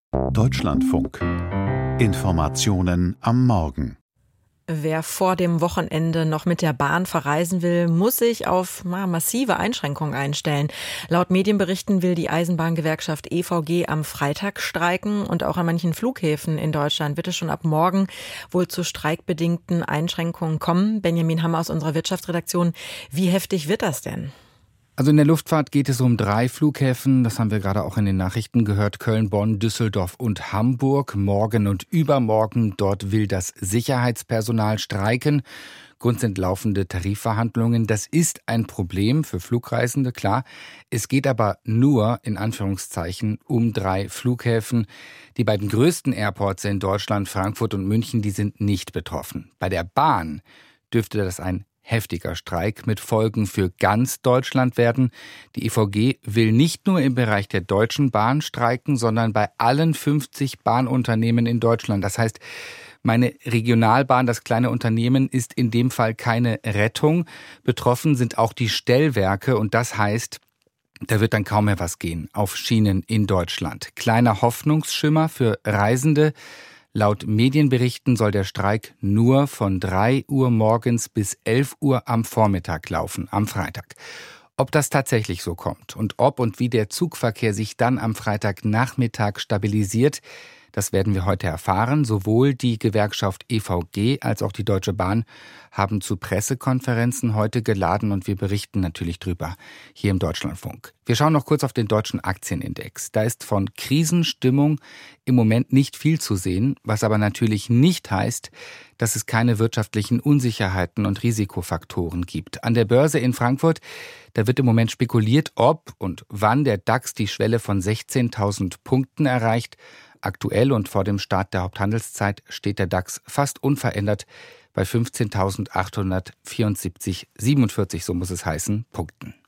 Deutschlandfunk. Informationen am Morgen. Wer vor dem Wochenende noch mit der Bahn verreisen will, muss sich auf massive Einschränkungen einstellen. Laut Medienberichten will die Eisenbahngewerkschaft EVG am Freitag streiken und auch an manchen Flughäfen in Deutschland wird es schon ab morgen wohl zu streikbedingten Einschränkungen kommen. Benjamin Hammer aus unserer Wirtschaftsredaktion. Wie heftig wird das denn? Also in der Luftfahrt geht es um 3 Flughäfen, das haben wir gerade auch in den Nachrichten gehört, Köln, Bonn, Düsseldorf und Hamburg. Morgen und übermorgen, dort will das Sicherheitspersonal streiken. Grund sind laufende Tarifverhandlungen. Das ist ein Problem für Flugreisende, klar. Es geht aber nur, in Anführungszeichen, um 3 Flughäfen. Die beiden größten Airports in Deutschland, Frankfurt und München, die sind nicht betroffen. Bei der Bahn dürfte das ein heftiger Streik mit Folgen für ganz Deutschland werden. Die EVG will nicht nur im Bereich der Deutschen Bahn streiken, sondern bei allen 50 Bahnunternehmen in Deutschland. Das heißt, meine Regionalbahn, das kleine Unternehmen, ist in dem Fall keine Rettung. Betroffen sind auch die Stellwerke und das heißt, da wird dann kaum mehr was gehen auf Schienen in Deutschland. Kleiner Hoffnungsschimmer für Reisende. Laut Medienberichten soll der Streik nur von 3 Uhr morgens bis 11 Uhr am Vormittag laufen, am Freitag. Ob das tatsächlich so kommt und ob und wie der Zugverkehr sich dann am Freitagnachmittag stabilisiert, das werden wir heute erfahren. Sowohl die Gewerkschaft EVG als auch die Deutsche Bahn haben zu Pressekonferenzen heute geladen und wir berichten natürlich drüber hier im Deutschlandfunk. Wir schauen noch kurz auf den deutschen Aktienindex. Da ist von Krisenstimmung im Moment nicht viel zu sehen, was aber natürlich nicht heißt, dass es keine wirtschaftlichen Unsicherheiten und Risikofaktoren gibt. An der Börse in Frankfurt, da wird im Moment spekuliert, ob und wann der DAX die Schwelle von 16.000 Punkten erreicht. Aktuell und vor dem Start der Haupthandelszeit steht der DAX fast unverändert bei 15.874,47, so muss es heißen, Punkten.